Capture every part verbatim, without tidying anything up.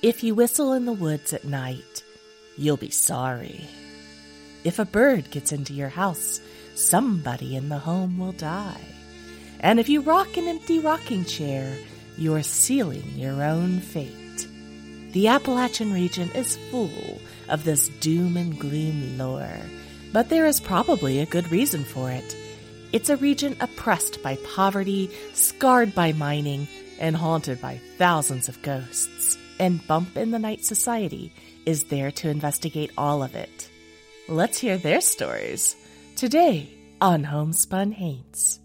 If you whistle in the woods at night, you'll be sorry. If a bird gets into your house, somebody in the home will die. And if you rock an empty rocking chair, you're sealing your own fate. The Appalachian region is full of this doom and gloom lore, but there is probably a good reason for it. It's a region oppressed by poverty, scarred by mining, and haunted by thousands of ghosts. And Bump in the Night Society is there to investigate all of it. Let's hear their stories today on Homespun Haints.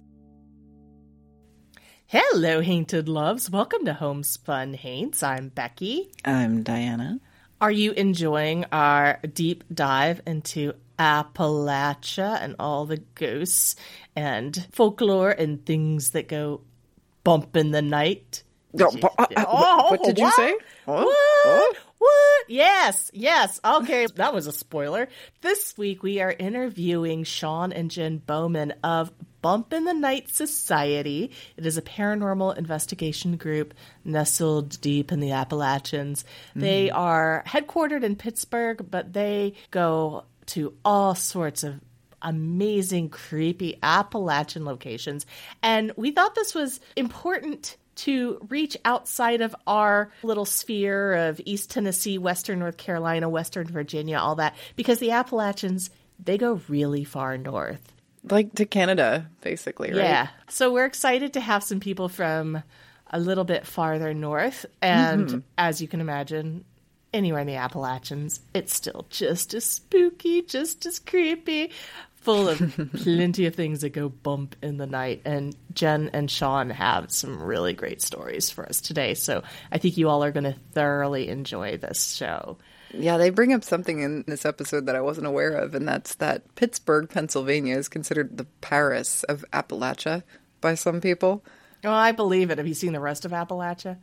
Hello, Hainted Loves. Welcome to Homespun Haints. I'm Becky. I'm Diana. Are you enjoying our deep dive into Appalachia and all the ghosts and folklore and things that go bump in the night? Oh, uh, uh, oh, what did you what? say? What? What? What? Yes, yes. Okay, that was a spoiler. This week we are interviewing Sean and Jen Bowman of Bump in the Night Society. It is a paranormal investigation group nestled deep in the Appalachians. Mm. They are headquartered in Pittsburgh, but they go to all sorts of amazing, creepy Appalachian locations. And we thought this was important to reach outside of our little sphere of East Tennessee, Western North Carolina, Western Virginia, all that, because the Appalachians, they go really far north. Like to Canada, basically, right? Yeah. So we're excited to have some people from a little bit farther north. And mm-hmm. as you can imagine, anywhere in the Appalachians, it's still just as spooky, just as creepy, full of plenty of things that go bump in the night. And Jen and Sean have some really great stories for us today. So I think you all are going to thoroughly enjoy this show. Yeah, they bring up something in this episode that I wasn't aware of, and that's that Pittsburgh, Pennsylvania is considered the Paris of Appalachia by some people. Oh, I believe it. Have you seen the rest of Appalachia?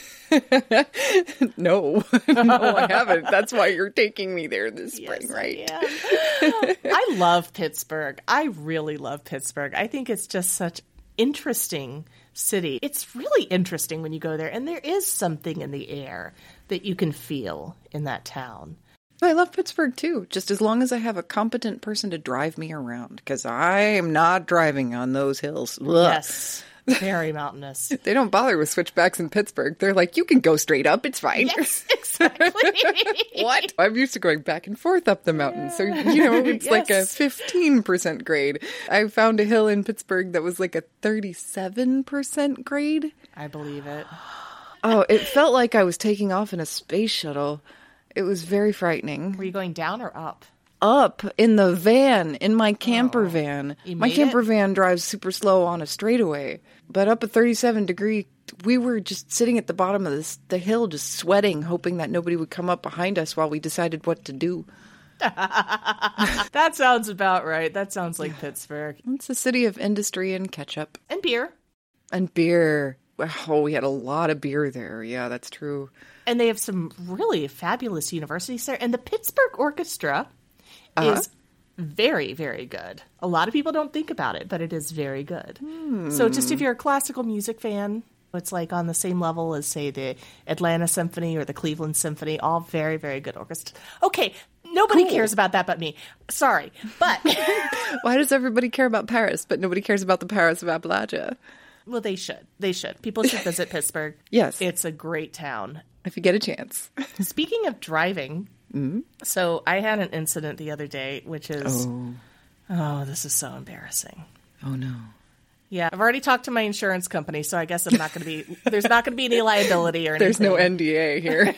No. No, I haven't. That's why you're taking me there this spring, yes, right? I, I love Pittsburgh. I really love Pittsburgh. I think it's just such interesting city. It's really interesting when you go there, and there is something in the air that you can feel in that town. I love Pittsburgh too, just as long as I have a competent person to drive me around, because I am not driving on those hills. Ugh. Yes. Very mountainous. They don't bother with switchbacks in Pittsburgh. They're like, you can go straight up. It's fine. Yes, exactly. What? I'm used to going back and forth up the mountain. So, you know, it's yes. like a fifteen percent grade. I found a hill in Pittsburgh that was like a thirty-seven percent grade. I believe it. Oh, it felt like I was taking off in a space shuttle. It was very frightening. Were you going down or up? Up in the van, in my camper oh, van. My camper it? van drives super slow on a straightaway. But up a thirty-seven degree, we were just sitting at the bottom of this, the hill, just sweating, hoping that nobody would come up behind us while we decided what to do. That sounds about right. That sounds like Pittsburgh. It's a city of industry and ketchup. And beer. And beer. Oh, we had a lot of beer there. Yeah, that's true. And they have some really fabulous universities there. And the Pittsburgh Orchestra uh-huh. is very, very good. A lot of people don't think about it, but it is very good. Hmm. So just if you're a classical music fan, it's like on the same level as, say, the Atlanta Symphony or the Cleveland Symphony, all very, very good orchestra. Okay, nobody cool. cares about that but me. Sorry, but... Why does everybody care about Paris, but nobody cares about the Paris of Appalachia? Well, they should. They should. People should visit Pittsburgh. Yes. It's a great town. If you get a chance. Speaking of driving... Mm-hmm. So I had an incident the other day, which is, oh. oh, this is so embarrassing. Oh, no. Yeah, I've already talked to my insurance company, so I guess I'm not going to be, there's not going to be any liability or anything. There's no N D A here.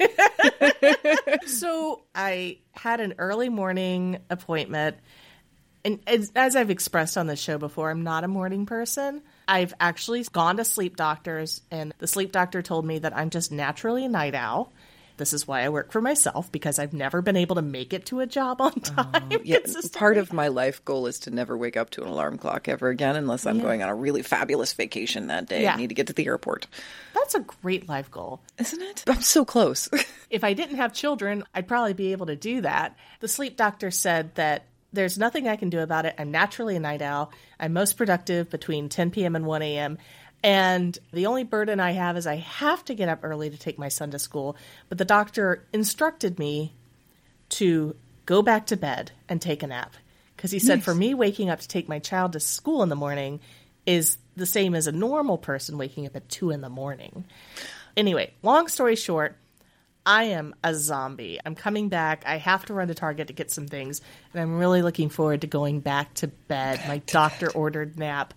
So I had an early morning appointment, and as, as I've expressed on the show before, I'm not a morning person. I've actually gone to sleep doctors, and the sleep doctor told me that I'm just naturally a night owl. This is why I work for myself, because I've never been able to make it to a job on time. Oh, yeah, part of my life goal is to never wake up to an alarm clock ever again unless I'm yeah. going on a really fabulous vacation that day. Yeah. I need to get to the airport. That's a great life goal. Isn't it? I'm so close. If I didn't have children, I'd probably be able to do that. The sleep doctor said that there's nothing I can do about it. I'm naturally a night owl. I'm most productive between ten p.m. and one a.m., And the only burden I have is I have to get up early to take my son to school. But the doctor instructed me to go back to bed and take a nap. Because he said Nice. for me, waking up to take my child to school in the morning is the same as a normal person waking up at two in the morning. Anyway, long story short, I am a zombie. I'm coming back. I have to run to Target to get some things. And I'm really looking forward to going back to bed. My doctor ordered nap.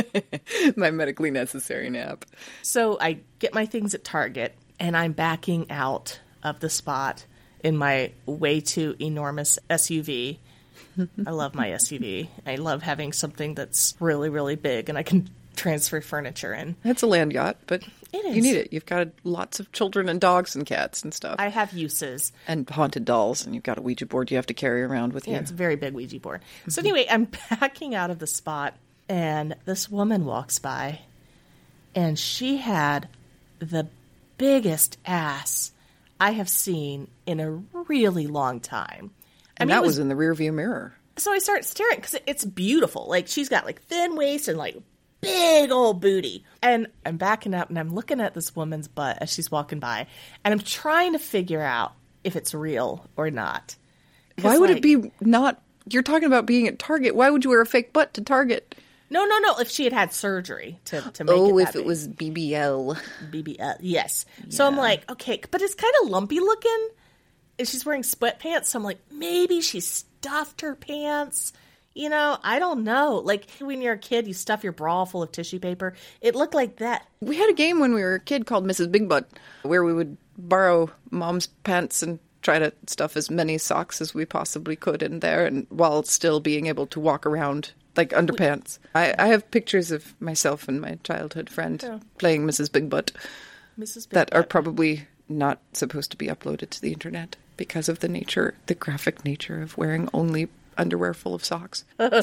My medically necessary nap. So I get my things at Target, and I'm backing out of the spot in my way too enormous S U V. I love my S U V. I love having something that's really, really big, and I can transfer furniture in. It's a land yacht, but It is. you need it. You've got lots of children and dogs and cats and stuff. I have uses. And haunted dolls, and you've got a Ouija board you have to carry around with Yeah, you. it's a very big Ouija board. So anyway, I'm backing out of the spot, and this woman walks by, and she had the biggest ass I have seen in a really long time. I And mean, that it was, in the rearview mirror. So I start staring because it's beautiful. Like, she's got like thin waist and like big old booty. And I'm backing up and I'm looking at this woman's butt as she's walking by. And I'm trying to figure out if it's real or not. 'Cause, Why would like- it be not... You're talking about being at Target. Why would you wear a fake butt to Target? No, no, no. If she had had surgery to, to make it Oh, that if it big. was B B L. B B L. Yes. So I'm like, okay, but it's kind of lumpy looking. And she's wearing sweatpants. So I'm like, maybe she stuffed her pants. You know, I don't know. Like, when you're a kid, you stuff your bra full of tissue paper. It looked like that. We had a game when we were a kid called Missus Big Butt, where we would borrow mom's pants and try to stuff as many socks as we possibly could in there, and while still being able to walk around like underpants. I, I have pictures of myself and my childhood friend Yeah. playing Missus Big Butt Missus Big that are Butt. probably not supposed to be uploaded to the internet because of the nature, the graphic nature of wearing only underwear full of socks.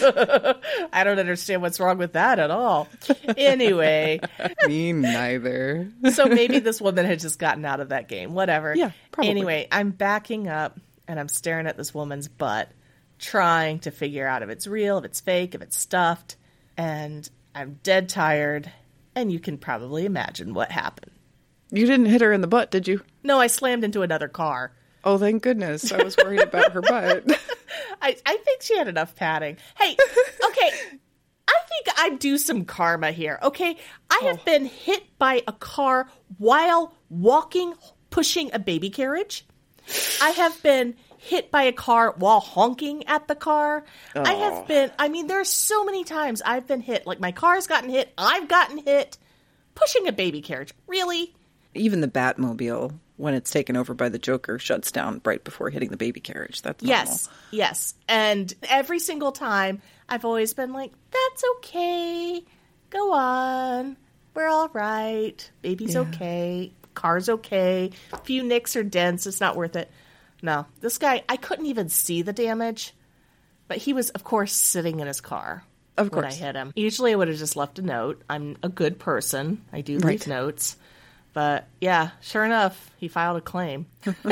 I don't understand what's wrong with that at all. Anyway, Me neither. so maybe this woman had just gotten out of that game. Whatever. Yeah, probably. Anyway, I'm backing up and I'm staring at this woman's butt, trying to figure out if it's real, if it's fake, if it's stuffed. And I'm dead tired. And you can probably imagine what happened. You didn't hit her in the butt, did you? No, I slammed into another car. Oh, thank goodness. I was worried about her butt. I, I think she had enough padding. Hey, okay. I think I do some karma here, okay? I have Oh. been hit by a car while walking, pushing a baby carriage. I have been hit by a car while honking at the car. I have been, I mean, there's so many times I've been hit. Like, my car's gotten hit, I've gotten hit, pushing a baby carriage. Really? Even the Batmobile, when it's taken over by the Joker, shuts down right before hitting the baby carriage. That's normal. Yes, yes. And every single time, I've always been like, that's okay. Go on. We're all right. Baby's Yeah. okay. Car's okay. A few nicks or dents. It's not worth it. No. This guy, I couldn't even see the damage. But he was, of course, sitting in his car Of when I course. hit him. Usually I would have just left a note. I'm a good person. I do leave Right. notes. But, yeah, sure enough, he filed a claim.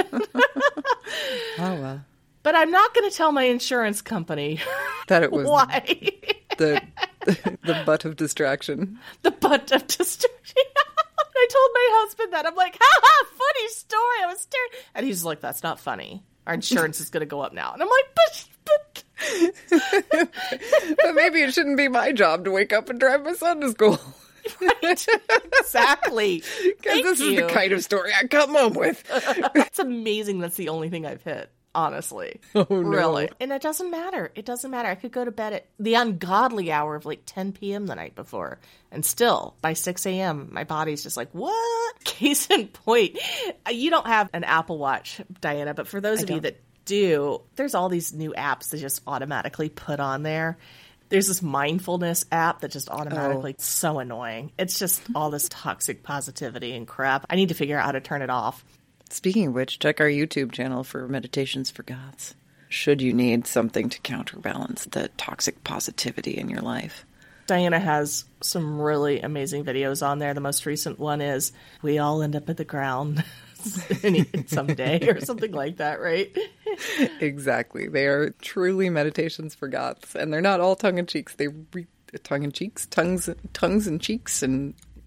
Oh, well. But I'm not going to tell my insurance company That it was why. the the butt of distraction. The butt of destruction. I told my husband that. I'm like, ha ha, funny story. I was staring. And he's like, that's not funny. Our insurance is going to go up now. And I'm like, but, but. But maybe it shouldn't be my job to wake up and drive my son to school. Right. Exactly. Because Thank this you. is the kind of story I come home with. It's amazing that's the only thing I've hit. Honestly. Oh, no. Really. And it doesn't matter. It doesn't matter. I could go to bed at the ungodly hour of like ten p.m. the night before. And still, by six a.m., my body's just like, what? Case in point. You don't have an Apple Watch, Diana, but for those I of you don't. that do, there's all these new apps that just automatically put on there. There's this mindfulness app that just automatically, it's so annoying. It's just all this toxic positivity and crap. I need to figure out how to turn it off. Speaking of which, check our YouTube channel for Meditations for Goths. Should you need something to counterbalance the toxic positivity in your life. Diana has some really amazing videos on there. The most recent one is We All End Up at the Ground someday or something like that, right? Exactly. They are truly meditations for Goths. And they're not all tongue-in-cheeks. They re- tongue-in-cheeks, tongues, tongues and cheeks and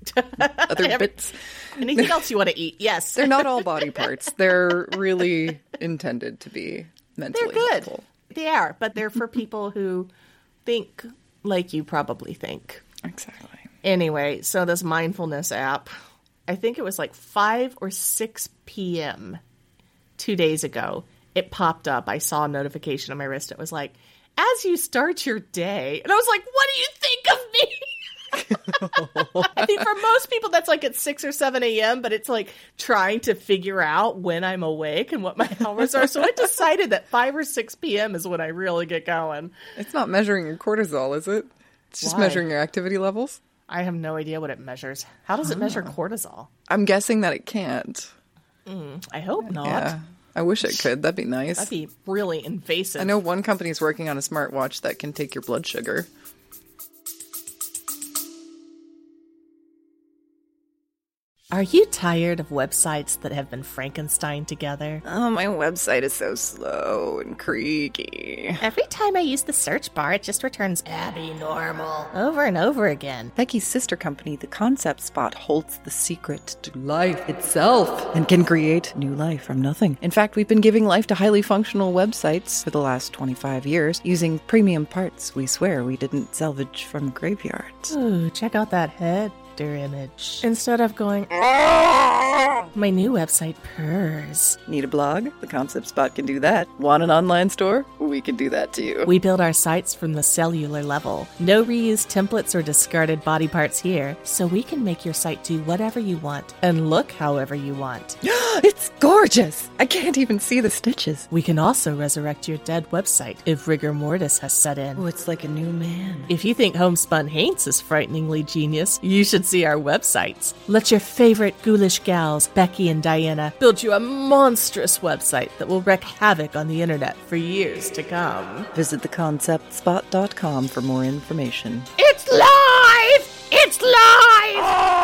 other Every- bits. Anything else you want to eat? Yes. They're not all body parts. They're really intended to be mentally They're good. helpful. They are, but they're for people who think like you probably think. Exactly. Anyway, so this mindfulness app, I think it was like five or six p.m. two days ago. It popped up. I saw a notification on my wrist. It was like, as you start your day. And I was like, what do you think of me? I think for most people that's like at six or seven a.m., but it's like trying to figure out when I'm awake and what my hours are. So I decided that five or six p.m. is when I really get going. It's not measuring your cortisol, is it? It's just Why? measuring your activity levels. I have no idea what it measures. How does it measure cortisol? I'm guessing that it can't. I hope not. Yeah. I wish it could. That'd be nice. That'd be really invasive. I know one company's working on a smartwatch that can take your blood sugar. Are you tired of websites that have been Frankenstein together? Oh, my website is so slow and creaky. Every time I use the search bar, it just returns Abby Normal over and over again. Becky's sister company, The Concept Spot, holds the secret to life itself and can create new life from nothing. In fact, we've been giving life to highly functional websites for the last twenty-five years using premium parts we swear we didn't salvage from graveyards. Ooh, check out that header image. Instead of going, my new website purrs. Need a blog? The Concept Spot can do that. Want an online store? We can do that too. We build our sites from the cellular level. No reused templates or discarded body parts here, so we can make your site do whatever you want and look however you want. It's gorgeous! I can't even see the stitches. We can also resurrect your dead website if rigor mortis has set in. Oh, it's like a new man. If you think Homespun Haints is frighteningly genius, you should see our websites. Let your favorite ghoulish gals, Becky and Diana, build you a monstrous website that will wreak havoc on the internet for years to come. Visit the concept spot dot com for more information. It's live! It's live!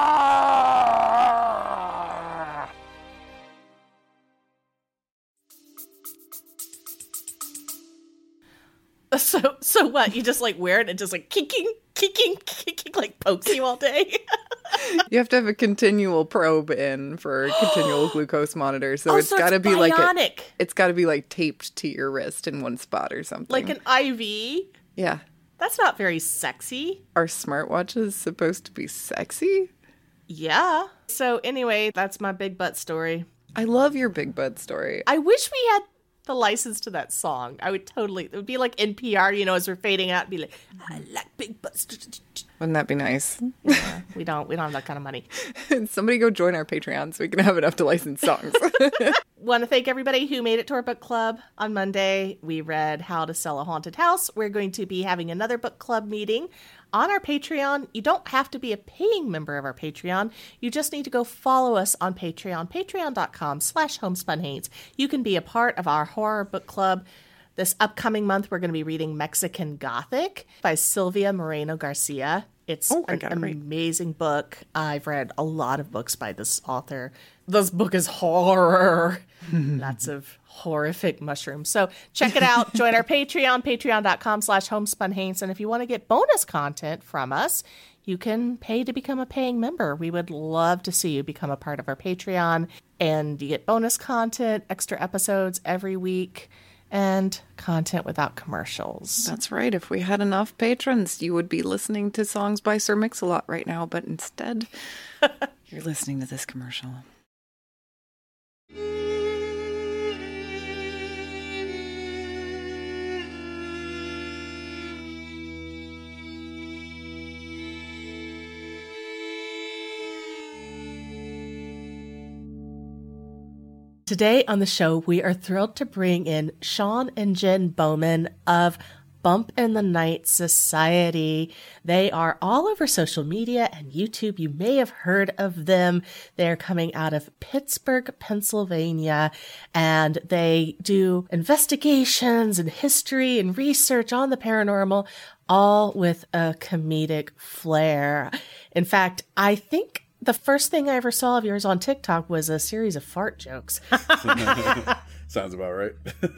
So, so what? You just like wear it and just like kicking, kicking, kicking, like pokes you all day? You have to have a continual probe in for a continual glucose monitor, so Oh, it's so got to it's be like a, bionic. it's got to be like taped to your wrist in one spot or something. Like an I V? yeah. That's not very sexy. Are smartwatches supposed to be sexy? Yeah. So anyway, that's my big butt story. I love your big butt story. I wish we had the license to that song. I would totally, it would be like N P R, you know, as we're fading out, be like, I like big butts. Wouldn't that be nice? Yeah, we don't, we don't have that kind of money. Somebody go join our Patreon so we can have enough to license songs. Want to thank everybody who made it to our book club on Monday. We read How to Sell a Haunted House. We're going to be having another book club meeting on our Patreon. You don't have to be a paying member of our Patreon. You just need to go follow us on Patreon, patreon.com slash homespunhaints. You can be a part of our horror book club. This upcoming month, we're going to be reading Mexican Gothic by Sylvia Moreno Garcia. It's Oh, I an gotta read. amazing book. I've read a lot of books by this author. This book is horror. Lots of horrific mushrooms. So check it out. Join our Patreon, patreon.com slash homespunhaints. And if you want to get bonus content from us, you can pay to become a paying member. We would love to see you become a part of our Patreon. And you get bonus content, extra episodes every week, and content without commercials. That's right. If we had enough patrons, you would be listening to songs by Sir Mix-a-Lot right now, but instead, you're listening to this commercial. Today on the show, we are thrilled to bring in Sean and Jen Bowman of Bump in the Night Society. They are all over social media and YouTube. You may have heard of them. They're coming out of Pittsburgh, Pennsylvania, and they do investigations and history and research on the paranormal, all with a comedic flair. In fact, I think the first thing I ever saw of yours on TikTok was a series of fart jokes. Sounds about right.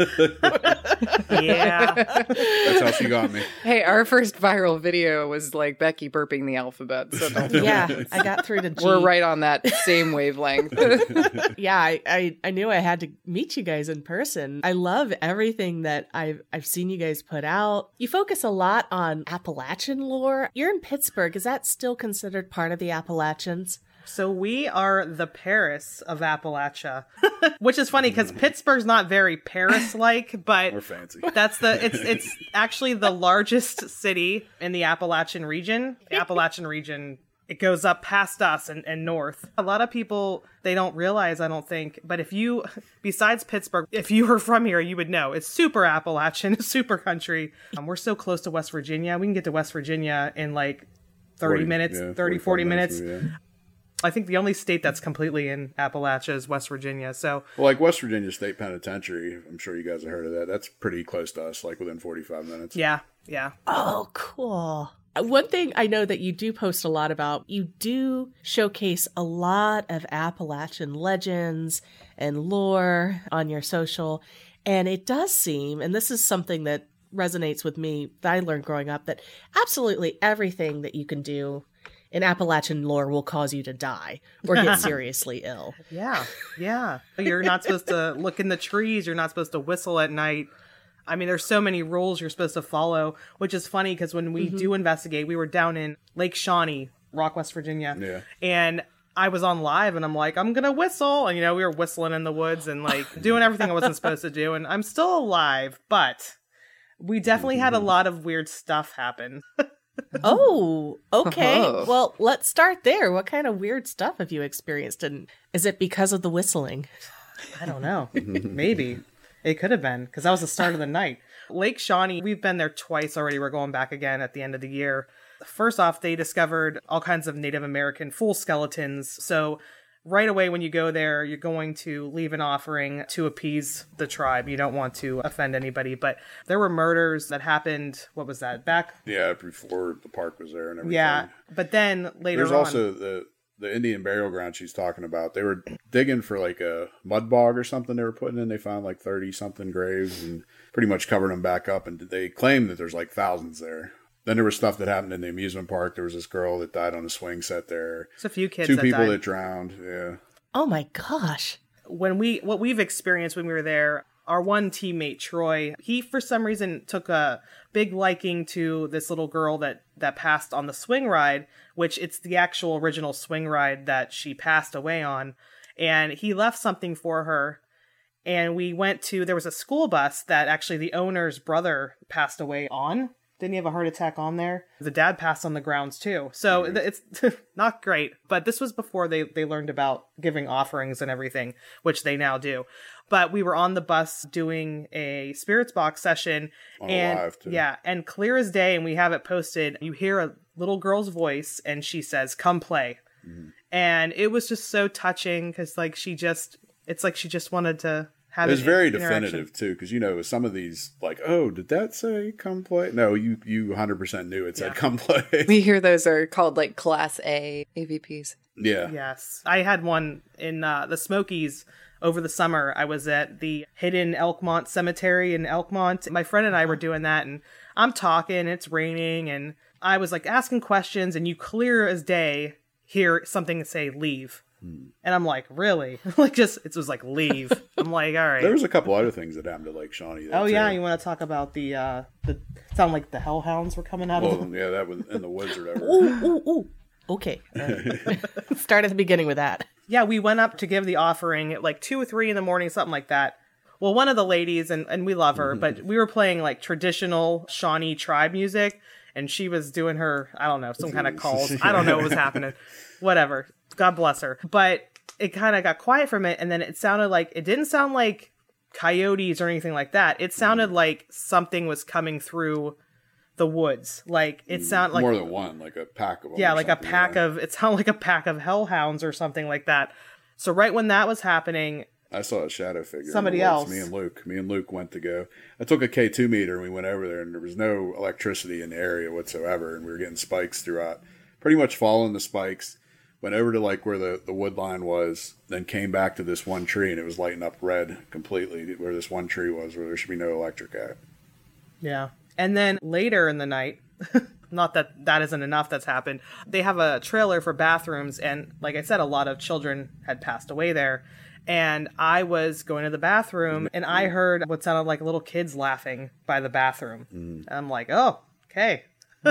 Yeah. That's how she got me. Hey, our first viral video was like Becky burping the alphabet. So don't Yeah, I got through to G. We're right on that same wavelength. Yeah, I, I, I knew I had to meet you guys in person. I love everything that I've I've seen you guys put out. You focus a lot on Appalachian lore. You're in Pittsburgh. Is that still considered part of the Appalachians? So we are the Paris of Appalachia, which is funny because Pittsburgh's not very Paris-like, but We're fancy. that's the it's it's actually the largest city in the Appalachian region. The Appalachian region, it goes up past us and, and north. A lot of people, they don't realize, I don't think, but if you, besides Pittsburgh, if you were from here, you would know. It's super Appalachian, super country. Um, we're so close to West Virginia. We can get to West Virginia in like thirty forty, minutes, yeah, thirty, forty minutes. maybe, yeah. I think the only state that's completely in Appalachia is West Virginia. So, Well, like West Virginia State Penitentiary, I'm sure you guys have heard of that. That's pretty close to us, like within forty-five minutes. yeah, yeah. Oh, cool. One thing I know that you do post a lot about, you do showcase a lot of Appalachian legends and lore on your social. And it does seem, and this is something that resonates with me, that I learned growing up, that absolutely everything that you can do in Appalachian lore will cause you to die or get seriously ill. Yeah, yeah. You're not supposed to look in the trees. You're not supposed to whistle at night. I mean, there's so many rules you're supposed to follow, which is funny because when we mm-hmm. do investigate, we were down in Lake Shawnee, Rock, West Virginia. Yeah. And I was on live and I'm like, I'm going to whistle. And, you know, we were whistling in the woods and like doing everything I wasn't supposed to do. And I'm still alive, but we definitely had a lot of weird stuff happen. Oh, okay. Oh. Well, let's start there. What kind of weird stuff have you experienced? And is it because of the whistling? I don't know. Maybe. It could have been, because that was the start of the night. Lake Shawnee, we've been there twice already. We're going back again at the end of the year. First off, they discovered all kinds of Native American full skeletons. So right away when you go there, you're going to leave an offering to appease the tribe. You don't want to offend anybody. But there were murders that happened, what was that, back? Yeah, before the park was there and everything. Yeah, but then later There's on... also the the Indian burial ground she's talking about. They were digging for like a mud bog or something they were putting in. They found like thirty-something graves and pretty much covered them back up. And they claim that there's like thousands there. Then there was stuff that happened in the amusement park. There was this girl that died on a swing set there. There's a few kids Two that people died. that drowned, yeah. Oh my gosh. When we, what we've experienced when we were there, our one teammate, Troy, he for some reason took a big liking to this little girl that, that passed on the swing ride, which it's the actual original swing ride that she passed away on. And he left something for her. And we went to, there was a school bus that actually the owner's brother passed away on. Didn't he have a heart attack on there? The dad passed on the grounds too. So mm-hmm. it's not great. But this was before they, they learned about giving offerings and everything, which they now do. But we were on the bus doing a spirits box session. On and live too. Yeah, and clear as day, and we have it posted, you hear a little girl's voice and she says, "Come play." Mm-hmm. And it was just so touching because like she just, it's like she just wanted to have it was very interaction. definitive too, because you know some of these like, oh, did that say come play? No, you you one hundred percent knew it said Yeah. come play. We hear those are called like Class A A V Ps. Yeah, Yes. I had one in uh, the Smokies over the summer. I was at the hidden Elkmont Cemetery in Elkmont. My friend and I were doing that, and I'm talking, it's raining, and I was like asking questions, and you clear as day hear something say leave. And I'm like, really? like just, it was like, leave. I'm like, all right. there was a couple other things that happened to Lake Shawnee. Though, Oh yeah, too. you want to talk about the, uh, the, it sounded like the hellhounds were coming out of Well, them. yeah, that was in the woods or whatever. Ooh, ooh, ooh. Okay. Uh, start at the beginning with that. Yeah, we went up to give the offering at like two or three in the morning, something like that. Well, one of the ladies, and, and we love her, but we were playing like traditional Shawnee tribe music, and she was doing her, I don't know, some kind of calls. I don't know what was happening. Whatever. God bless her. But it kind of got quiet from it, and then it sounded like, it didn't sound like coyotes or anything like that. It sounded like something was coming through the woods. Like, it sounded like... More than one, like a pack of them. Yeah, or like a something, pack yeah. of, it sounded like a pack of hellhounds or something like that. So right when that was happening, I saw a shadow figure. in Somebody the woods. else. Me and Luke. Me and Luke went to go. I took a K two meter and we went over there, and there was no electricity in the area whatsoever, and we were getting spikes throughout. Pretty much following the spikes. went over to like where the, the wood line was, then came back to this one tree and it was lighting up red completely where this one tree was where there should be no electric at. Yeah. And then later in the night, not that that isn't enough that's happened, they have a trailer for bathrooms. And like I said, a lot of children had passed away there. And I was going to the bathroom and I heard what sounded like little kids laughing by the bathroom. Mm. I'm like, oh, okay.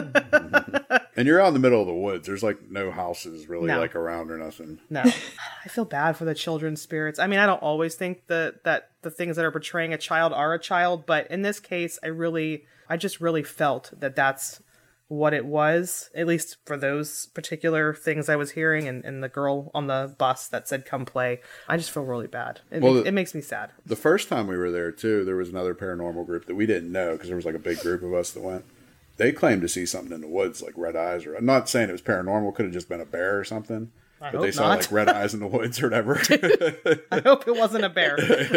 And you're out in the middle of the woods. There's like no houses really no. like around or nothing. No. I feel bad for the children's spirits. I mean, I don't always think that, that the things that are portraying a child are a child, but in this case, I really, I just really felt that that's what it was, at least for those particular things I was hearing, and, and the girl on the bus that said, come play. I just feel really bad. It, well, it, it makes me sad. The first time we were there, too, there was another paranormal group that we didn't know because there was like a big group of us that went. They claimed to see something in the woods, like red eyes. Or I'm not saying it was paranormal. Could have just been a bear or something. I but hope they saw not. like red eyes in the woods or whatever. I hope it wasn't a bear.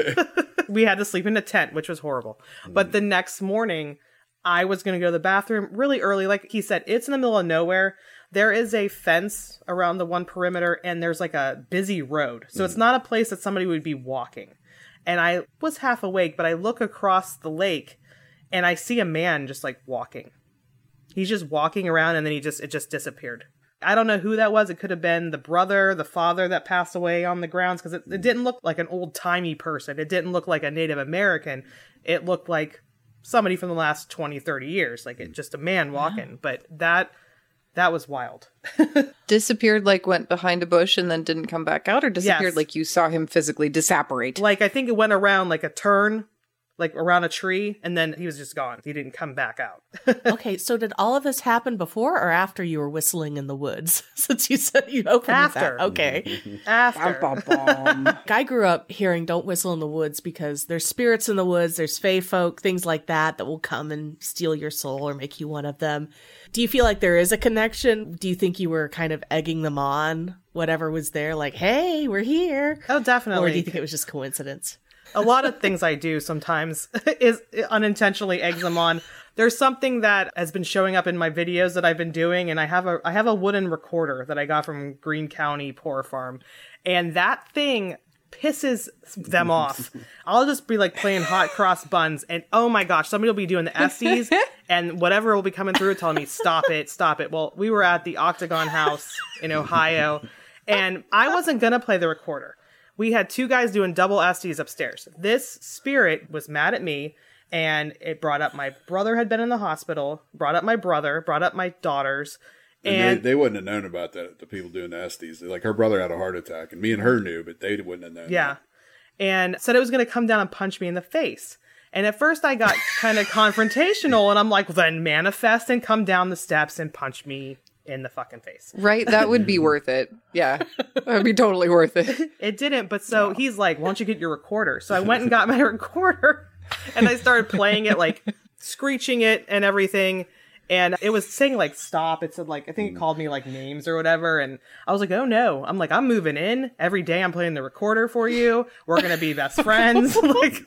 We had to sleep in a tent, which was horrible. Mm. But the next morning, I was going to go to the bathroom really early. Like he said, it's in the middle of nowhere. There is a fence around the one perimeter, and there's like a busy road. So mm. it's not a place that somebody would be walking. And I was half awake, but I look across the lake, and I see a man just like walking. He's just walking around, and then he just it just disappeared. I don't know who that was. It could have been the brother, the father that passed away on the grounds, because it, it didn't look like an old-timey person. It didn't look like a Native American. It looked like somebody from the last twenty, thirty years, like it just a man walking. But that that was wild. Disappeared, like went behind a bush and then didn't come back out, or disappeared yes. like you saw him physically disapparate? Like I think it went around like a turn, like around a tree, and then he was just gone. He didn't come back out. Okay, so did all of this happen before or after you were whistling in the woods? Since you said you opened after. with that. Okay. After. Bum, bum, bum. I grew up hearing don't whistle in the woods because there's spirits in the woods, there's fae folk, things like that that will come and steal your soul or make you one of them. Do you feel like there is a connection? Do you think you were kind of egging them on, whatever was there, like, hey, we're here? Oh, definitely. Or do you think it was just coincidence? A lot of things I do sometimes is unintentionally eggs them on. There's something that has been showing up in my videos that I've been doing, and I have a I have a wooden recorder that I got from Greene County Poor Farm, and that thing pisses them off. I'll just be like playing hot cross buns, and oh my gosh, somebody will be doing the Estes, and whatever will be coming through telling me, stop it, stop it. Well, we were at the Octagon House in Ohio, and I wasn't going to play the recorder. We had two guys doing double Estes upstairs. This spirit was mad at me, and it brought up my brother had been in the hospital, brought up my brother, brought up my daughters. And, and they, they wouldn't have known about that, the people doing the Estes. Like, her brother had a heart attack, and me and her knew, but they wouldn't have known. Yeah. That. And said it was going to come down and punch me in the face. And at first I got kind of confrontational, and I'm like, well, then manifest and come down the steps and punch me in the fucking face. Right? That would be worth it. Yeah. That would be totally worth it. It didn't, but so wow. He's like, why don't you get your recorder? So I went and got my recorder, and I started playing it, like screeching it and everything. And it was saying like, stop. It said like, I think it called me like names or whatever. And I was like, oh no. I'm like, I'm moving in. Every day I'm playing the recorder for you. We're going to be best friends. Like,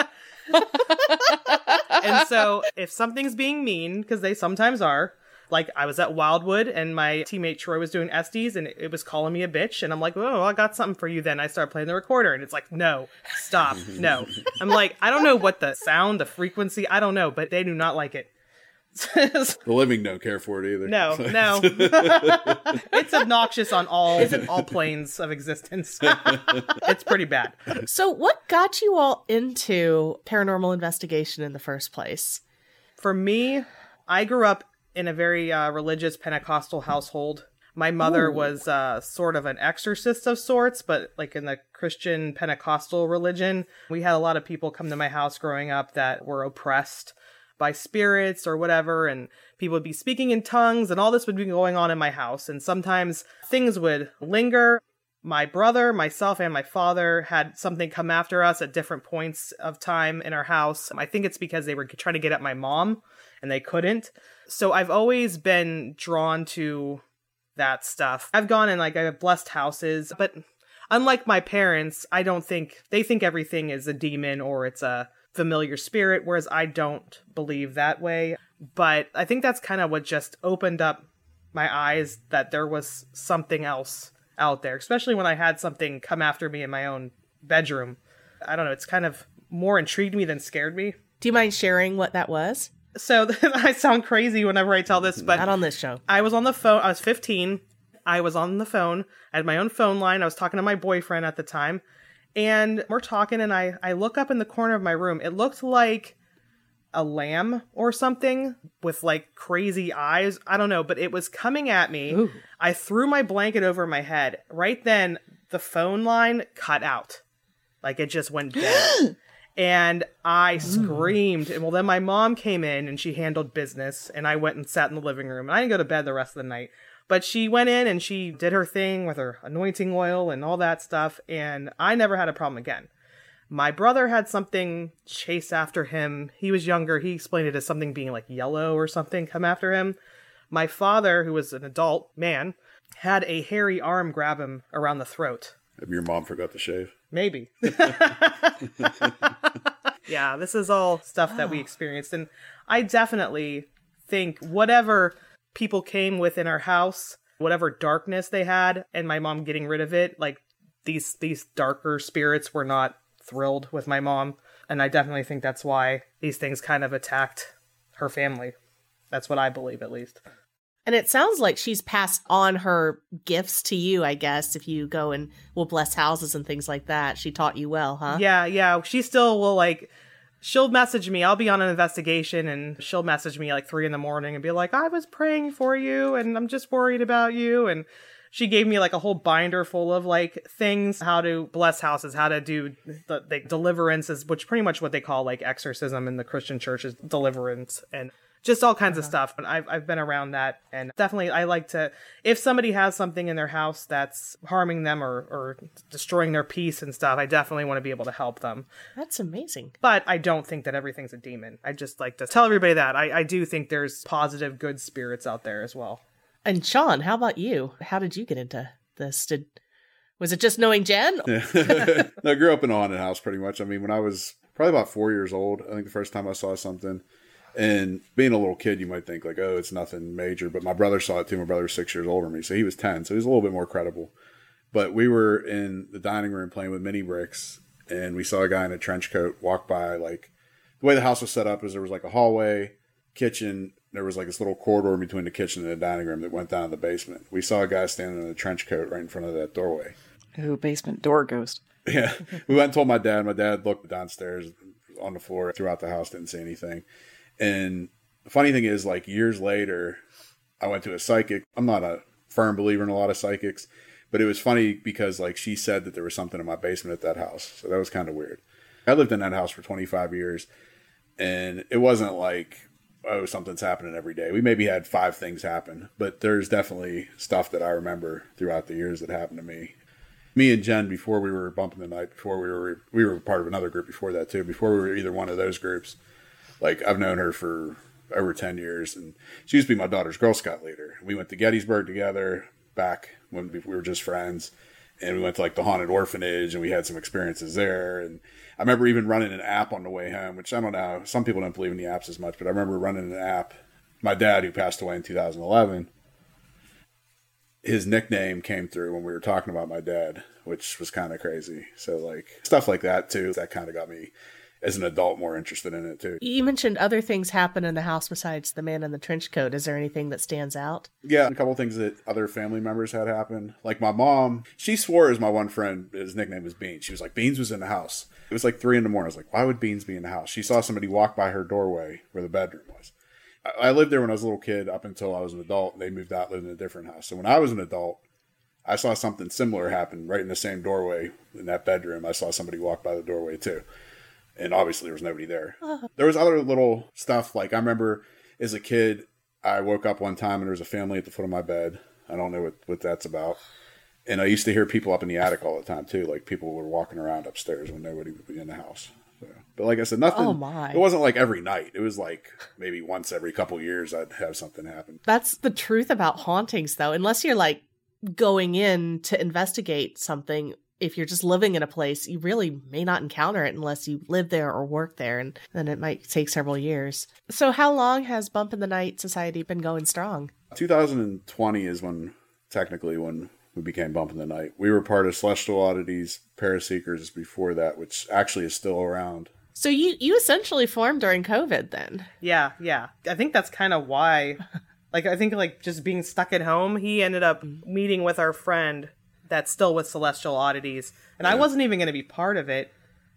and so if something's being mean, because they sometimes are, like I was at Wildwood and my teammate Troy was doing Estes and it was calling me a bitch. And I'm like, oh, I got something for you then. I started playing the recorder and it's like, no, stop, no. I'm like, I don't know what the sound, the frequency, I don't know, but they do not like it. The living don't care for it either. No, no. It's obnoxious on all all planes of existence. It's pretty bad. So what got you all into paranormal investigation in the first place? For me, I grew up in a very uh, religious Pentecostal household. My mother Ooh. was uh, sort of an exorcist of sorts, but like in the Christian Pentecostal religion. We had a lot of people come to my house growing up that were oppressed by spirits or whatever, and people would be speaking in tongues, and all this would be going on in my house. And sometimes things would linger. My brother, myself, and my father had something come after us at different points of time in our house. I think it's because they were trying to get at my mom, and they couldn't. So I've always been drawn to that stuff. I've gone in, like, I have blessed houses, but unlike my parents, I don't think, they think everything is a demon or it's a familiar spirit, whereas I don't believe that way. But I think that's kind of what just opened up my eyes that there was something else out there, especially when I had something come after me in my own bedroom. I don't know, it's kind of more intrigued me than scared me. Do you mind sharing what that was? So I sound crazy whenever I tell this, but not on this show. I was on the phone. I was fifteen. I was on the phone. I had my own phone line. I was talking to my boyfriend at the time, and we're talking, and I, I look up in the corner of my room. It looked like a lamb or something with like crazy eyes. I don't know, but it was coming at me. Ooh. I threw my blanket over my head. Right then, the phone line cut out. Like it just went dead. And I screamed. And well, then my mom came in and she handled business. And I went and sat in the living room. And I didn't go to bed the rest of the night. But she went in and she did her thing with her anointing oil and all that stuff. And I never had a problem again. My brother had something chase after him. He was younger. He explained it as something being like yellow or something come after him. My father, who was an adult man, had a hairy arm grab him around the throat. Maybe your mom forgot to shave. Maybe. Yeah, this is all stuff that we experienced. And I definitely think whatever people came with in our house, whatever darkness they had, and my mom getting rid of it, like these these darker spirits were not thrilled with my mom. And I definitely think that's why these things kind of attacked her family. That's what I believe, at least. And it sounds like she's passed on her gifts to you, I guess, if you go and will bless houses and things like that. She taught you well, huh? Yeah, yeah. She still will, like, she'll message me. I'll be on an investigation, and she'll message me, like, three in the morning and be like, I was praying for you, and I'm just worried about you. And she gave me, like, a whole binder full of, like, things, how to bless houses, how to do the, the deliverances, which pretty much what they call, like, exorcism in the Christian church is deliverance, and just all kinds uh-huh. of stuff. And I've, I've been around that. And definitely I like to, if somebody has something in their house that's harming them or, or destroying their peace and stuff, I definitely want to be able to help them. That's amazing. But I don't think that everything's a demon. I just like to tell everybody that. I, I do think there's positive, good spirits out there as well. And Sean, how about you? How did you get into this? Did Was it just knowing Jen? Yeah. I grew up in a haunted house pretty much. I mean, when I was probably about four years old, I think the first time I saw something. And being a little kid, you might think like, oh, it's nothing major. But my brother saw it too. My brother was six years older than me. So he was ten. So he was a little bit more credible. But we were in the dining room playing with mini bricks. And we saw a guy in a trench coat walk by. Like, the way the house was set up is there was like a hallway, kitchen. There was like this little corridor between the kitchen and the dining room that went down to the basement. We saw a guy standing in a trench coat right in front of that doorway. Ooh, basement door ghost. Yeah. We went and told my dad. My dad looked downstairs on the floor throughout the house, didn't see anything. And the funny thing is, like, years later, I went to a psychic. I'm not a firm believer in a lot of psychics, but it was funny because, like, she said that there was something in my basement at that house. So that was kind of weird. I lived in that house for twenty-five years, and it wasn't like, oh, something's happening every day. We maybe had five things happen, but there's definitely stuff that I remember throughout the years that happened to me. Me and Jen, before we were bumping the night, before we were, we were part of another group before that, too. Before we were either one of those groups, like, I've known her for over ten years, and she used to be my daughter's Girl Scout leader. We went to Gettysburg together back when we were just friends, and we went to, like, the haunted orphanage, and we had some experiences there. And I remember even running an app on the way home, which I don't know, some people don't believe in the apps as much, but I remember running an app. My dad, who passed away in two thousand eleven, his nickname came through when we were talking about my dad, which was kind of crazy. So, like, stuff like that, too, that kind of got me as an adult more interested in it too. You mentioned other things happen in the house besides the man in the trench coat. Is there anything that stands out? Yeah, a couple of things that other family members had happen. Like my mom, she swore as my one friend, his nickname was Beans. She was like, Beans was in the house. It was like three in the morning. I was like, why would Beans be in the house? She saw somebody walk by her doorway where the bedroom was. I, I lived there when I was a little kid up until I was an adult. They moved out, lived in a different house. So when I was an adult, I saw something similar happen right in the same doorway in that bedroom. I saw somebody walk by the doorway too. And obviously there was nobody there. Uh-huh. There was other little stuff. Like I remember as a kid, I woke up one time and there was a family at the foot of my bed. I don't know what, what that's about. And I used to hear people up in the attic all the time too. Like people were walking around upstairs when nobody would be in the house. So, but like I said, nothing. Oh my. It wasn't like every night. It was like maybe once every couple of years I'd have something happen. That's the truth about hauntings though. Unless you're like going in to investigate something, if you're just living in a place, you really may not encounter it unless you live there or work there, and then it might take several years. So how long has Bump in the Night Society been going strong? two thousand twenty is when, technically, when we became Bump in the Night. We were part of Celestial Oddities, Paraseekers before that, which actually is still around. So you, you essentially formed during COVID then? Yeah, yeah. I think that's kind of why. Like, I think, like, just being stuck at home, he ended up meeting with our friend that's still with Celestial Oddities. And yeah. I wasn't even going to be part of it.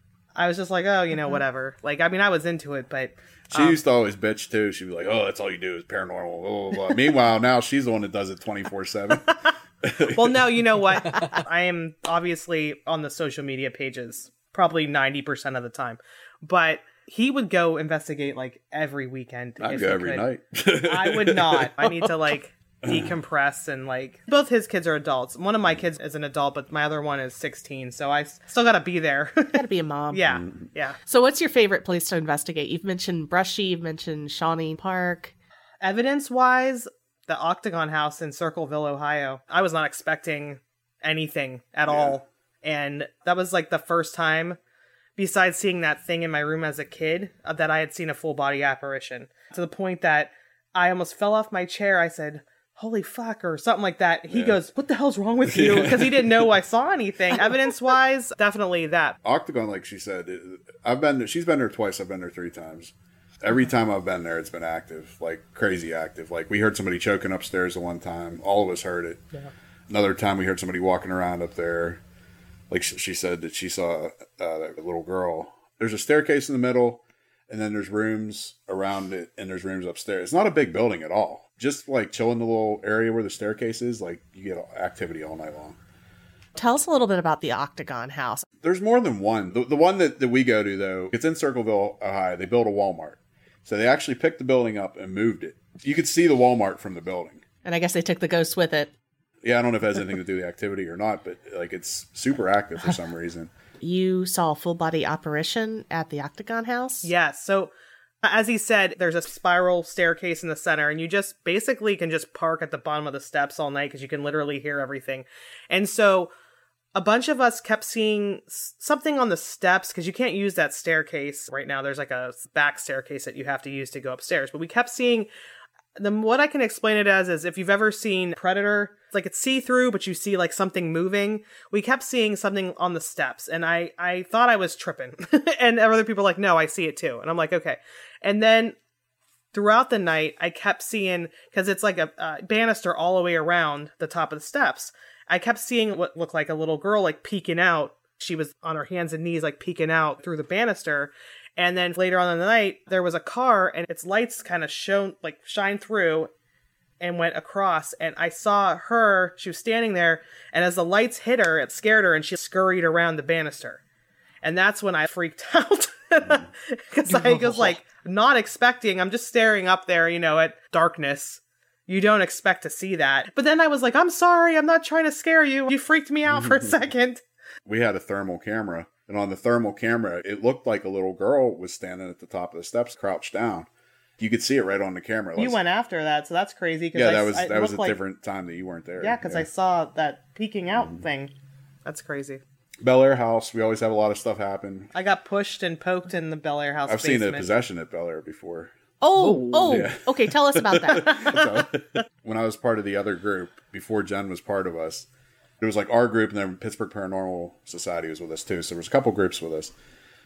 I was just like, oh, you know, whatever. Like, I mean, I was into it, but... She um, used to always bitch, too. She'd be like, oh, that's all you do is paranormal. Blah, blah, blah. Meanwhile, now she's the one that does it twenty-four seven. Well, no, you know what? I am obviously on the social media pages probably ninety percent of the time. But he would go investigate, like, every weekend. I'd go every could. night. I would not. I need to, like... decompress and like both his kids are adults. One of my kids is an adult, but my other one is sixteen, so I still gotta be there. Gotta be a mom. Yeah, yeah. So what's your favorite place to investigate? You've mentioned Brushy, you've mentioned Shawnee Park. Evidence wise, the Octagon House in Circleville, Ohio. I was not expecting anything at yeah. all, and that was like the first time, besides seeing that thing in my room as a kid, uh, that I had seen a full body apparition, to the point that I almost fell off my chair. I said, holy fuck, or something like that. He yeah. goes, what the hell's wrong with you? Because he didn't know I saw anything. Evidence-wise, definitely that. Octagon, like she said, it, I've been there, she's been there twice. I've been there three times. Every time I've been there, it's been active, like crazy active. Like we heard somebody choking upstairs the one time. All of us heard it. Yeah. Another time we heard somebody walking around up there. Like she said that she saw uh, that little girl. There's a staircase in the middle, and then there's rooms around it, and there's rooms upstairs. It's not a big building at all. Just like chill in the little area where the staircase is, like you get activity all night long. Tell us a little bit about the Octagon House. There's more than one. The, the one that, that we go to, though, it's in Circleville, Ohio. They built a Walmart. So they actually picked the building up and moved it. You could see the Walmart from the building. And I guess they took the ghosts with it. Yeah, I don't know if it has anything to do with the activity or not, but like it's super active for some reason. You saw a full body apparition at the Octagon House? Yes. Yeah, so... as he said, there's a spiral staircase in the center, and you just basically can just park at the bottom of the steps all night because you can literally hear everything. And so a bunch of us kept seeing something on the steps because you can't use that staircase right now. There's like a back staircase that you have to use to go upstairs. But we kept seeing, the what I can explain it as is if you've ever seen Predator, it's like it's see-through, but you see like something moving. We kept seeing something on the steps, and I, I thought I was tripping. And other people were like, no, I see it too. And I'm like, okay. And then throughout the night, I kept seeing, because it's like a, a banister all the way around the top of the steps, I kept seeing what looked like a little girl like peeking out. She was on her hands and knees like peeking out through the banister. And then later on in the night, there was a car and its lights kind of shone, like shine through and went across. And I saw her, she was standing there. And as the lights hit her, it scared her and she scurried around the banister. And that's when I freaked out. Because I was like not expecting, I'm just staring up there, you know, at darkness. You don't expect to see that. But then I was like, I'm sorry, I'm not trying to scare you. You freaked me out for a second. We had a thermal camera. And on the thermal camera, it looked like a little girl was standing at the top of the steps, crouched down. You could see it right on the camera. You Let's... went after that, so that's crazy. Yeah, that I, was I, that was a like... different time that you weren't there. Yeah, because yeah. I saw that peeking out mm-hmm. thing. That's crazy. Bel Air House, we always have a lot of stuff happen. I got pushed and poked in the Bel Air House I've basement. seen a possession at Bel Air before. Oh, oh, yeah. Okay, tell us about that. So, when I was part of the other group, before Jen was part of us, it was like our group, and then Pittsburgh Paranormal Society was with us too. So there was a couple groups with us.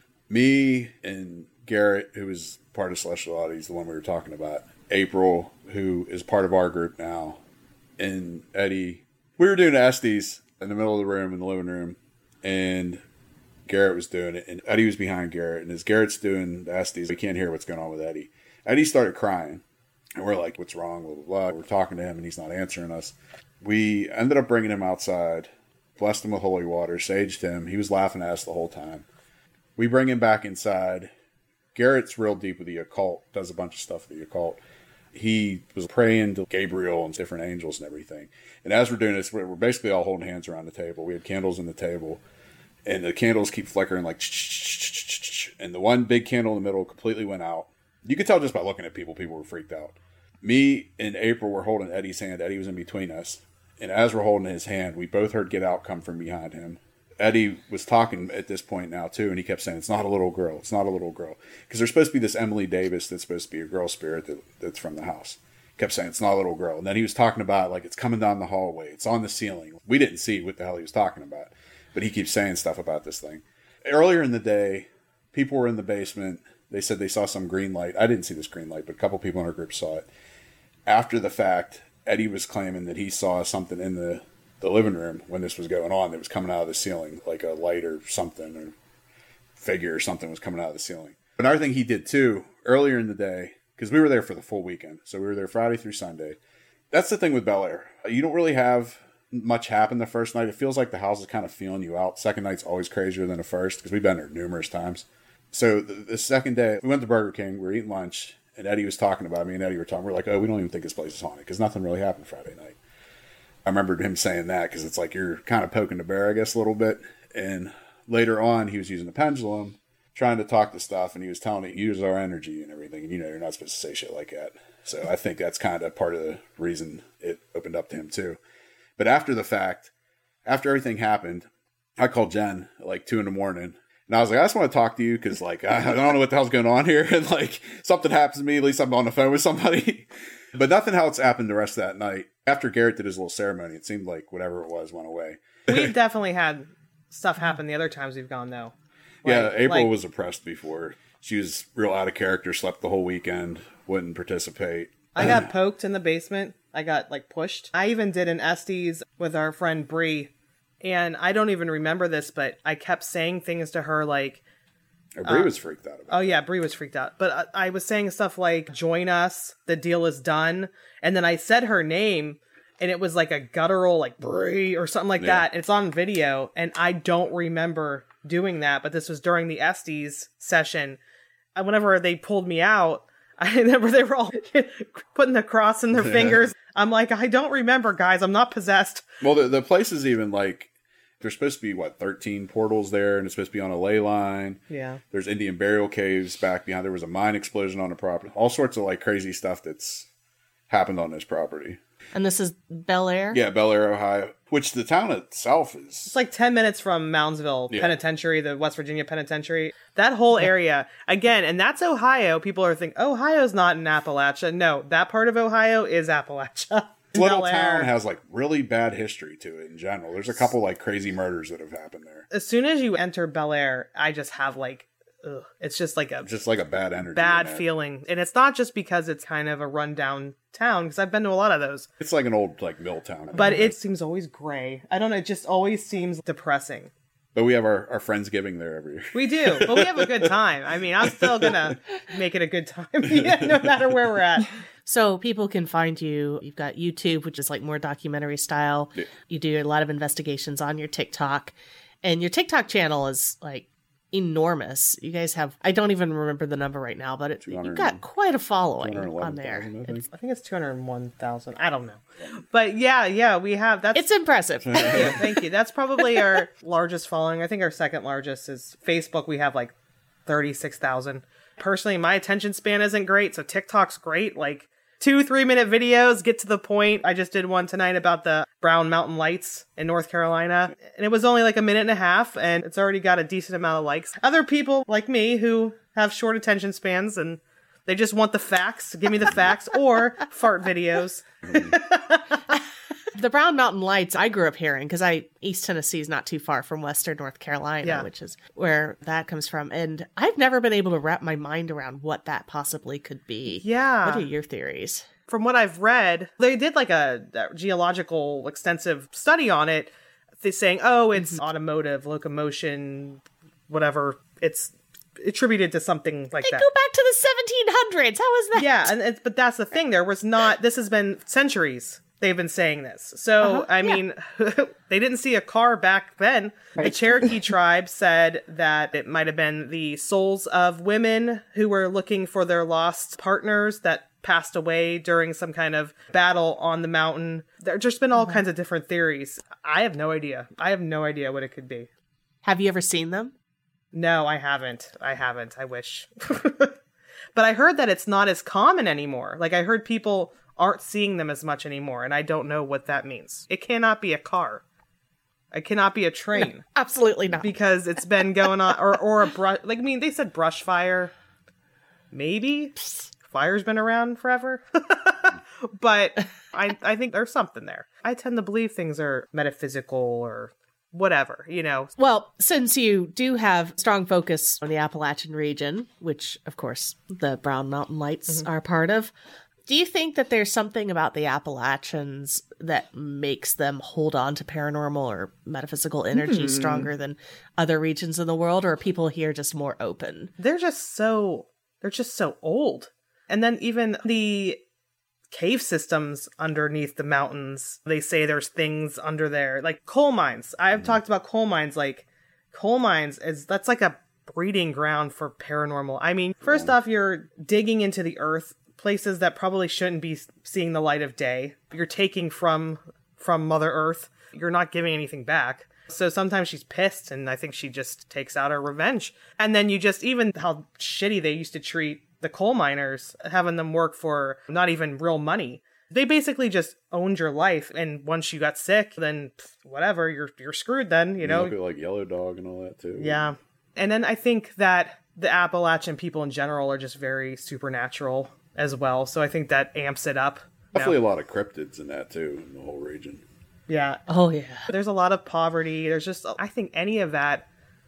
Me and Garrett, who was part of Celestial Oddities, the one we were talking about. April, who is part of our group now. And Eddie. We were doing Estes in the middle of the room, in the living room. And Garrett was doing it. And Eddie was behind Garrett. And as Garrett's doing the Estes, we can't hear what's going on with Eddie. Eddie started crying. And we're like, what's wrong? Blah, blah, blah. We're talking to him, and he's not answering us. We ended up bringing him outside, blessed him with holy water, saged him. He was laughing at us the whole time. We bring him back inside. Garrett's real deep with the occult, does a bunch of stuff with the occult. He was praying to Gabriel and different angels and everything. And as we're doing this, we're basically all holding hands around the table. We had candles in the table, and the candles keep flickering like, and the one big candle in the middle completely went out. You could tell just by looking at people, people were freaked out. Me and April were holding Eddie's hand. Eddie was in between us. And as we're holding his hand, we both heard Get Out come from behind him. Eddie was talking at this point now, too, and he kept saying, it's not a little girl. It's not a little girl. Because there's supposed to be this Emily Davis that's supposed to be a girl spirit that, that's from the house. kept saying, it's not a little girl. And then he was talking about, like, it's coming down the hallway. It's on the ceiling. We didn't see what the hell he was talking about. But he keeps saying stuff about this thing. Earlier in the day, people were in the basement. They said they saw some green light. I didn't see this green light, but a couple people in our group saw it. After the fact, Eddie was claiming that he saw something in the, the living room when this was going on that was coming out of the ceiling, like a light or something, or figure or something was coming out of the ceiling. Another thing he did, too, earlier in the day, because we were there for the full weekend. So we were there Friday through Sunday. That's the thing with Bel Air. You don't really have much happen the first night. It feels like the house is kind of feeling you out. Second night's always crazier than the first because we've been there numerous times. So the, the second day, we went to Burger King. We were eating lunch, and Eddie was talking about me, and Eddie were talking. We're like, oh, we don't even think this place is haunted because nothing really happened Friday night. I remembered him saying that because it's like you're kind of poking the bear, I guess, a little bit. And later on, he was using the pendulum, trying to talk to stuff, and he was telling me, use our energy and everything. And, you know, you're not supposed to say shit like that. So I think that's kind of part of the reason it opened up to him, too. But after the fact, after everything happened, I called Jen at like two in the morning. And I was like, I just want to talk to you because, like, I don't know what the hell's going on here. And, like, something happens to me. At least I'm on the phone with somebody. But nothing else happened the rest of that night. After Garrett did his little ceremony, it seemed like whatever it was went away. We've definitely had stuff happen the other times we've gone, though. Like, yeah, April like, was oppressed before. She was real out of character, slept the whole weekend, wouldn't participate. I got poked in the basement. I got, like, pushed. I even did an Estes with our friend Bree. And I don't even remember this, but I kept saying things to her like... Oh, Bree uh, was freaked out about Oh, it. yeah, Bree was freaked out. But I, I was saying stuff like, join us, the deal is done. And then I said her name, and it was like a guttural, like, Bree, or something like Yeah. that. It's on video, and I don't remember doing that, but this was during the Estes session. And whenever they pulled me out, I remember they were all putting the cross in their fingers. I'm like, I don't remember, guys. I'm not possessed. Well, the, the place is even like, there's supposed to be, what, thirteen portals there, and it's supposed to be on a ley line. Yeah. There's Indian burial caves back behind. There was a mine explosion on the property. All sorts of, like, crazy stuff that's happened on this property. And this is Bel Air? Yeah, Bel Air, Ohio, which the town itself is... It's like ten minutes from Moundsville Yeah. Penitentiary, the West Virginia Penitentiary. That whole area, again, and that's Ohio. People are thinking, Ohio's not in Appalachia. No, that part of Ohio is Appalachia. This little Bel Air. town has, like, really bad history to it in general. There's a couple, like, crazy murders that have happened there. As soon as you enter Bel Air, I just have like, ugh, it's just like a Just like a bad energy. bad in it. feeling. And it's not just because it's kind of a rundown town, because I've been to a lot of those. It's like an old, like, mill town. But it seems always gray. I don't know, it just always seems depressing. But we have our, our Friendsgiving there every year. We do, but we have a good time. I mean, I'm still gonna make it a good time, yeah, no matter where we're at. So people can find you. You've got YouTube, which is like more documentary style. Yeah. You do a lot of investigations on your TikTok. And your TikTok channel is like enormous. You guys have, I don't even remember the number right now, but it, you've got quite a following on there. I think. I think it's two hundred one thousand. I don't know. But yeah, yeah, we have, that's... It's impressive. Thank you, thank you. That's probably our largest following. I think our second largest is Facebook. We have like thirty-six thousand. Personally, my attention span isn't great, so TikTok's great. Like two, three minute videos, get to the point. I just did one tonight about the Brown Mountain Lights in North Carolina, and it was only like a minute and a half, and it's already got a decent amount of likes. Other people like me who have short attention spans and they just want the facts, give me the facts, or fart videos. The Brown Mountain Lights, I grew up hearing because I East Tennessee is not too far from Western North Carolina, Yeah. which is where that comes from. And I've never been able to wrap my mind around what that possibly could be. Yeah. What are your theories? From what I've read, they did like a, a geological extensive study on it. They're saying, oh, it's Mm-hmm. automotive, locomotion, whatever. It's attributed to something like They that. go back to the seventeen hundreds. How is that? Yeah, and it's, but that's the thing. There was not. This has been centuries. They've been saying this. So Uh-huh, I yeah. mean, they didn't see a car back then. The Cherokee tribe said that it might have been the souls of women who were looking for their lost partners that passed away during some kind of battle on the mountain. There's just been all Uh-huh. kinds of different theories. I have no idea. I have no idea what it could be. Have you ever seen them? No, I haven't. I haven't. I wish. But I heard that it's not as common anymore. Like, I heard people aren't seeing them as much anymore, and I don't know what that means. It cannot be a car. It cannot be a train. Absolutely not. Because it's been going on, or, or a brush. Like, I mean, they said brush fire. Maybe? Fire's been around forever. But I, I think there's something there. I tend to believe things are metaphysical or whatever, you know. Well, since you do have strong focus on the Appalachian region, which, of course, the Brown Mountain Lights mm-hmm. are part of, do you think that there's something about the Appalachians that makes them hold on to paranormal or metaphysical energy mm. stronger than other regions in the world, or are people here just more open? They're just so, they're just so old. And then even the cave systems underneath the mountains, they say there's things under there, like coal mines. I've mm. talked about coal mines, like coal mines is, that's like a breeding ground for paranormal. I mean, first off, you're digging into the earth, places that probably shouldn't be seeing the light of day. You're taking from from Mother Earth. You're not giving anything back. So sometimes she's pissed, and I think she just takes out her revenge. And then you just, even how shitty they used to treat the coal miners, having them work for not even real money. They basically just owned your life, and once you got sick, then whatever, you're you're screwed then, you know? Look at like Yellow Dog and all that too. Yeah. And then I think that the Appalachian people in general are just very supernatural as well, so I think that amps it up. Definitely a lot of cryptids in that too, in the whole region. Yeah. Oh yeah. There's a lot of poverty. There's just, I think any of that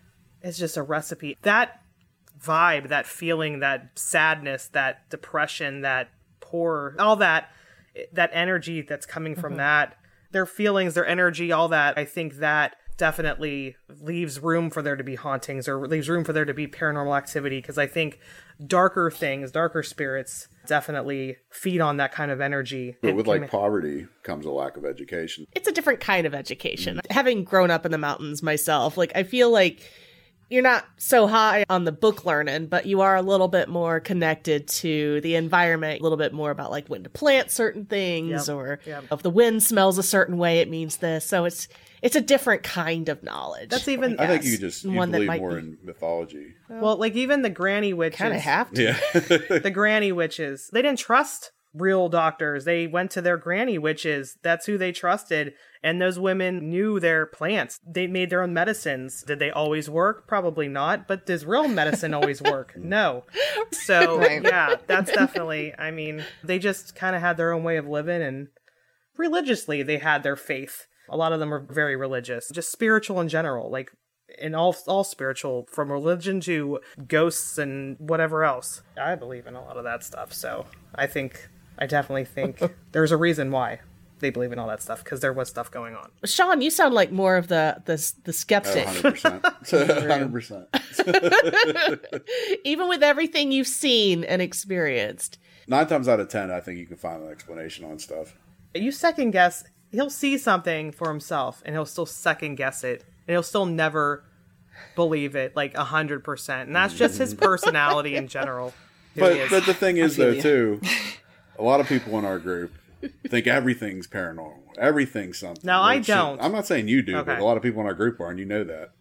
is just a recipe. That vibe, that feeling, that sadness, that depression, that poor, all that, that energy that's coming from mm-hmm. that, their feelings, their energy, all that, I think that definitely leaves room for there to be hauntings, or leaves room for there to be paranormal activity, because I think darker things, darker spirits definitely feed on that kind of energy. But with like poverty comes a lack of education. It's a different kind of education. Mm-hmm. Having grown up in the mountains myself, like I feel like you're not so high on the book learning, but you are a little bit more connected to the environment, a little bit more about like when to plant certain things, yep. or yep. if the wind smells a certain way, it means this. So it's it's a different kind of knowledge. That's even. I, I think you just you one believe that more be, in mythology. Well, like even the granny witches, kind of have to. Yeah. The granny witches, they didn't trust real doctors. They went to their granny witches. That's who they trusted. And those women knew their plants. They made their own medicines. Did they always work? Probably not. But does real medicine always work? No. So, right. yeah, that's definitely, I mean, they just kind of had their own way of living, and religiously they had their faith. A lot of them are very religious, just spiritual in general, like in all all spiritual, from religion to ghosts and whatever else. I believe in a lot of that stuff. So I think, I definitely think there's a reason why they believe in all that stuff, because there was stuff going on. Sean, you sound like more of the the, the skeptic. one hundred percent. one hundred percent. Even with everything you've seen and experienced. Nine times out of ten, I think you can find an explanation on stuff. You second guess, he'll see something for himself, and he'll still second guess it, and he'll still never believe it like one hundred percent. And that's just his personality in general. But, but the thing is, though, you. too, a lot of people in our group think everything's paranormal. Everything's something. No, I don't. I'm not saying you do, okay. but a lot of people in our group are, and you know that.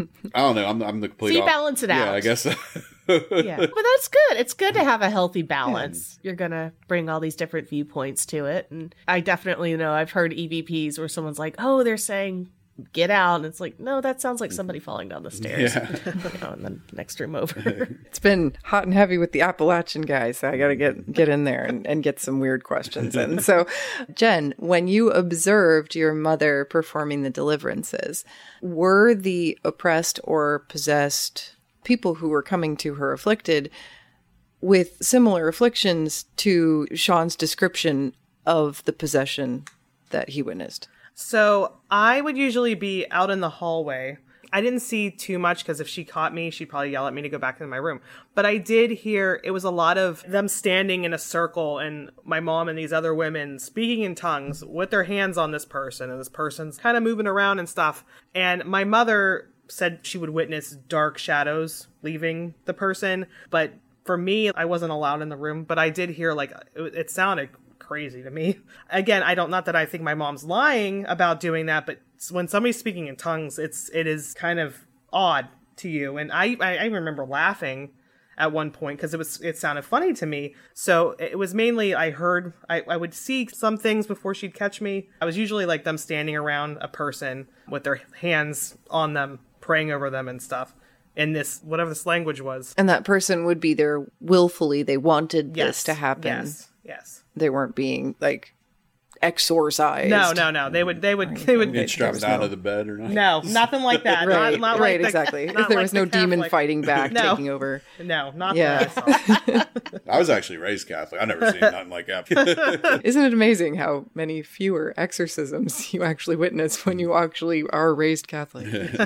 I don't know. I'm, I'm the complete. So you off- balance it out. Yeah, I guess. So. Yeah, but that's good. It's good to have a healthy balance. Yeah. You're gonna bring all these different viewpoints to it, and I definitely know I've heard E V Ps where someone's like, "Oh, they're saying get out," and it's like, no, that sounds like somebody falling down the stairs. Yeah. You know, and then next room over. It's been hot and heavy with the Appalachian guys, so I got to get get in there and, and get some weird questions in. So, Jen, when you observed your mother performing the deliverances, were the oppressed or possessed people who were coming to her afflicted with similar afflictions to Sean's description of the possession that he witnessed? So I would usually be out in the hallway. I didn't see too much, because if she caught me, she'd probably yell at me to go back into my room. But I did hear, it was a lot of them standing in a circle, and my mom and these other women speaking in tongues with their hands on this person, and this person's kind of moving around and stuff. And my mother said she would witness dark shadows leaving the person. But for me, I wasn't allowed in the room, but I did hear, like, it, it sounded crazy to me. Again, I don't, not that I think my mom's lying about doing that, but when somebody's speaking in tongues, it's, it is kind of odd to you. And I, I, I remember laughing at one point because it was, it sounded funny to me. So it was mainly, I heard, I, I would see some things before she'd catch me. I was usually like them standing around a person with their hands on them, praying over them and stuff. In this, whatever this language was. And that person would be there willfully. They wanted yes. this to happen. Yes, yes. they weren't being like exorcised. No, no, no. They would, they would, they would Get strapped down to the bed or not? No, nothing like that. Right, not, not right, like the- exactly. not There like was the no demon Catholic- fighting back, No. taking over. No, not Yeah. that. I saw. I was actually raised Catholic. I never seen nothing like that. Isn't it amazing how many fewer exorcisms you actually witness when you actually are raised Catholic?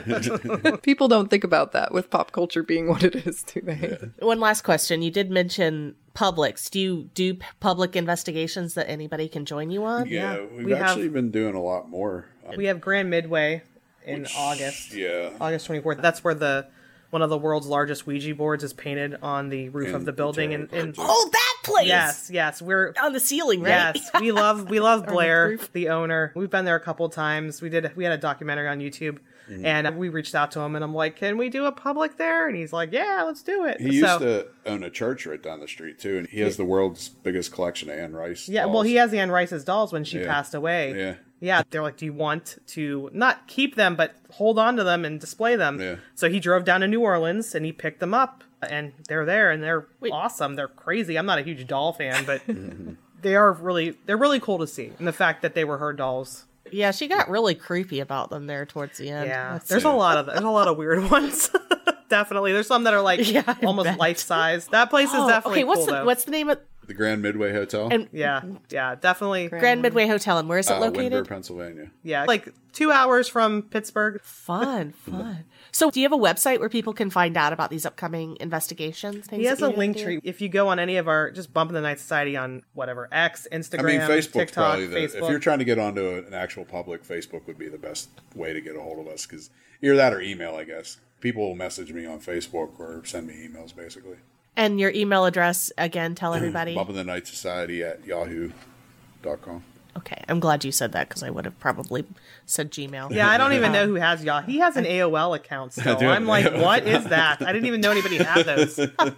People don't think about that with pop culture being what it is, do they? One last question. You did mention Publix. Do you do p- public investigations that anybody can join you on? Yeah, Yeah, we've we have- actually been doing a lot more. Um, We have Grand Midway in August. yeah. August twenty-fourth. That's where the one of the world's largest Ouija boards is painted on the roof And of the building. tarot And, and cards, Oh, that place! yes, yes, we're On the ceiling, right? yes, we love we love Blair, roof. the owner. We've been there a couple times. We did we had a documentary on YouTube, Mm-hmm. and we reached out to him, and I'm like, "Can we do a public there?" And he's like, "Yeah, let's do it." He so, used to own a church right down the street too, and he has the world's biggest collection of Anne Rice. yeah, well, dolls. he has Anne Rice's dolls when she Yeah. passed away. Yeah. Yeah, they're like, do you want to not keep them, but hold on to them and display them? Yeah. So he drove down to New Orleans and he picked them up, and they're there, and they're Wait. awesome. They're crazy. I'm not a huge doll fan, but they are really, they're really cool to see. And the fact that they were her dolls. Yeah, she got really creepy about them there towards the end. Yeah, That's- there's a lot of there's a lot of weird ones. Definitely, there's some that are like Yeah, I almost bet. life size. That place is Oh, definitely okay, what's cool the though. what's the name of the Grand Midway Hotel. and Yeah, yeah, definitely. Grand Midway Hotel, and where is it uh, located? Windber, Pennsylvania. Yeah, like two hours from Pittsburgh. Fun, fun. So, do you have a website where people can find out about these upcoming investigations? Things He has that a you link do? tree. If you go on any of our, just Bump in the Night Society on whatever, X, Instagram, I mean, Facebook's TikTok, probably the. Facebook. If you're trying to get onto a, an actual public, Facebook would be the best way to get a hold of us, because either that or email, I guess. People will message me on Facebook or send me emails, basically. And your email address again. Tell everybody. Bump in the Night Society at yahoo dot com. Okay, I'm glad you said that because I would have probably said Gmail. yeah, I don't even know who has Yahoo. He has an A O L account still. do have I'm an like, A O L. what is that? I didn't even know anybody had those.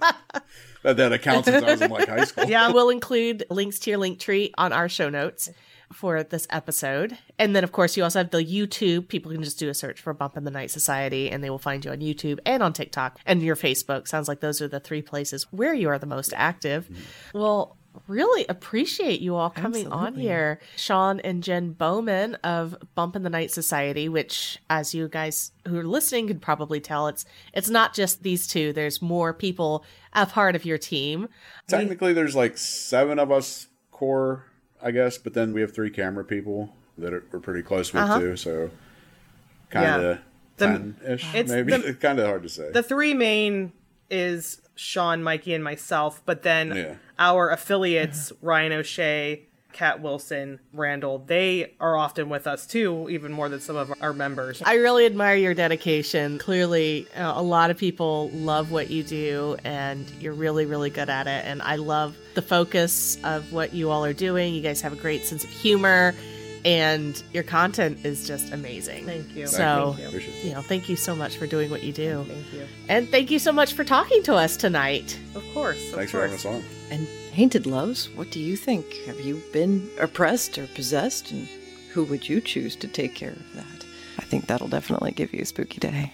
That, that account since I was in like high school. Yeah, we'll include links to your link tree on our show notes for this episode. And then, of course, you also have the YouTube. People can just do a search for Bump in the Night Society, and they will find you on YouTube and on TikTok and your Facebook. Sounds like those are the three places where you are the most active. Well, really appreciate you all coming on Absolutely. here. Sean and Jen Bowman of Bump in the Night Society, which, as you guys who are listening could probably tell, it's it's not just these two. There's more people a part of your team. Technically, there's like seven of us core, I guess, but then we have three camera people that are, we're pretty close with Uh-huh. too. So kind Yeah. of The- ten-ish, it's maybe. the- It's kind of hard to say. The three main is Sean, Mikey, and myself, but then Yeah. our affiliates, Ryan O'Shea, Kat Wilson, Randall, they are often with us too, even more than some of our members. I really admire your dedication. Clearly, uh, a lot of people love what you do, and you're really, really good at it. And I love the focus of what you all are doing. You guys have a great sense of humor, and your content is just amazing. Thank you. So, Thank you. Appreciate it. you know, thank you so much for doing what you do. Thank you. And thank you so much for talking to us tonight. Of course. Of Thanks for course. having us on. And Haunted Loves, what do you think? Have you been oppressed or possessed? And who would you choose to take care of that? I think that'll definitely give you a spooky day.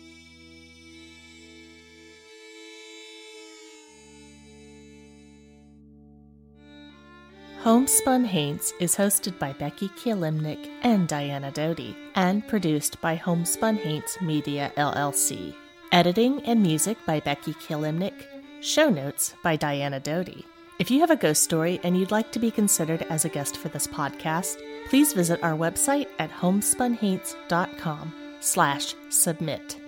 Homespun Haints is hosted by Becky Kielimnik and Diana Doty, and produced by Homespun Haints Media L L C. Editing and music by Becky Kielimnik. Show notes by Diana Doty. If you have a ghost story and you'd like to be considered as a guest for this podcast, please visit our website at homespunhaints.com slash submit.